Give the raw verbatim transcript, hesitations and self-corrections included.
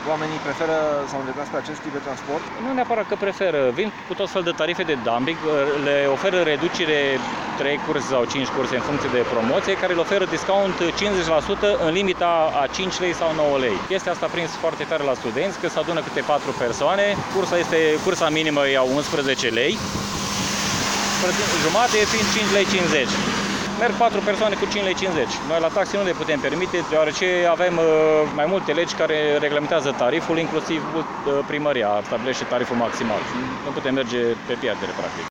Oamenii preferă să îndeplinească acest tip de transport? Nu neapărat că preferă. Vin cu tot fel de tarife de dumping, le oferă reducere trei curse sau cinci curse în funcție de promoție, care le oferă discount cincizeci la sută în limita a cinci lei sau nouă lei. Chestia asta a prins foarte tare la studenți, că se adună câte patru persoane. Cursa, este, cursa minimă iau unsprezece lei, jumate fiind cinci lei cincizeci. Merg patru persoane cu cinci lei cincizeci. Noi la taxi nu ne putem permite, deoarece avem uh, mai multe legi care reglementează tariful, inclusiv uh, primăria stabilește tariful maximal. Nu putem merge pe pierdere, practic.